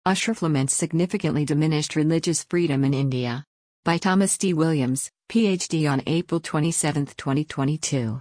Ashraf laments significantly diminished religious freedom in India. By Thomas D. Williams, Ph.D. on April 27, 2022.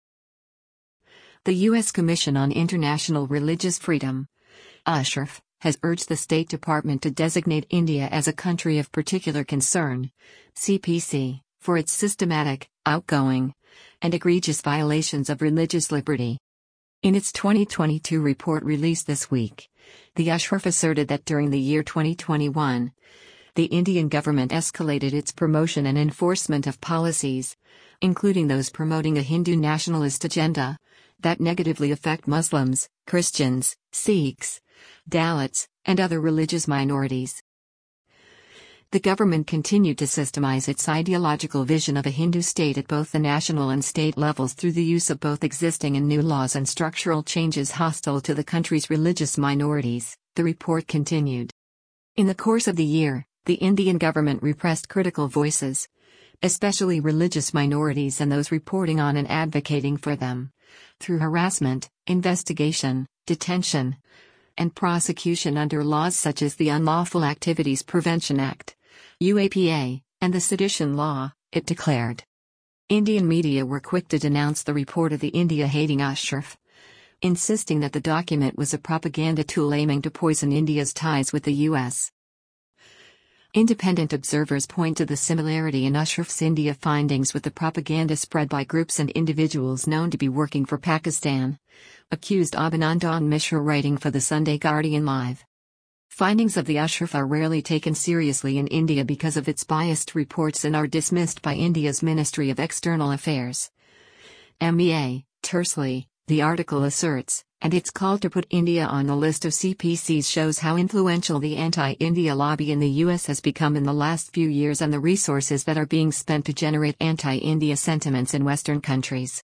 The U.S. Commission on International Religious Freedom, Ashraf, has urged the State Department to designate India as a country of particular concern, CPC, for its systematic, outgoing, and egregious violations of religious liberty. In its 2022 report released this week, the Ashraf asserted that during the year 2021, the Indian government escalated its promotion and enforcement of policies, including those promoting a Hindu nationalist agenda, that negatively affect Muslims, Christians, Sikhs, Dalits, and other religious minorities. The government continued to systemize its ideological vision of a Hindu state at both the national and state levels through the use of both existing and new laws and structural changes hostile to the country's religious minorities, the report continued. In the course of the year, the Indian government repressed critical voices, especially religious minorities and those reporting on and advocating for them, through harassment, investigation, detention, and prosecution under laws such as the Unlawful Activities Prevention Act, UAPA, and the Sedition Law, it declared. Indian media were quick to denounce the report of the India-hating Ashraf, insisting that the document was a propaganda tool aiming to poison India's ties with the U.S. Independent observers point to the similarity in Ashraf's India findings with the propaganda spread by groups and individuals known to be working for Pakistan, accused Abhinandan Mishra, writing for the Sunday Guardian Live. Findings of the Ashraf are rarely taken seriously in India because of its biased reports and are dismissed by India's Ministry of External Affairs. MEA, tersely, the article asserts, and its call to put India on the list of CPCs shows how influential the anti-India lobby in the US has become in the last few years and the resources that are being spent to generate anti-India sentiments in Western countries.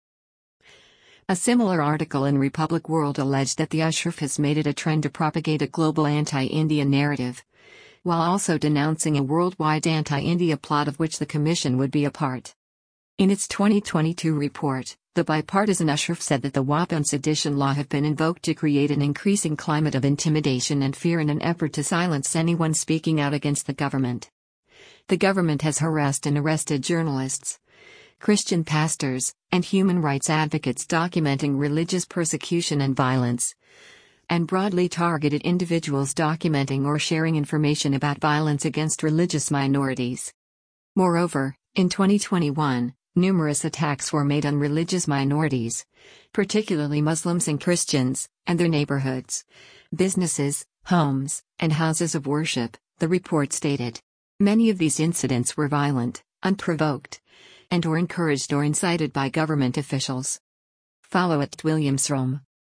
A similar article in Republic World alleged that the Ashraf has made it a trend to propagate a global anti-India narrative, while also denouncing a worldwide anti-India plot of which the Commission would be a part. In its 2022 report, the bipartisan Ashraf said that the WAPA and sedition law have been invoked to create an increasing climate of intimidation and fear in an effort to silence anyone speaking out against the government. The government has harassed and arrested journalists, Christian pastors, and human rights advocates documenting religious persecution and violence, and broadly targeted individuals documenting or sharing information about violence against religious minorities. Moreover, in 2021, numerous attacks were made on religious minorities, particularly Muslims and Christians, and their neighborhoods, businesses, homes, and houses of worship, the report stated. Many of these incidents were violent, unprovoked, and/or encouraged or incited by government officials. Follow @WilliamsRome.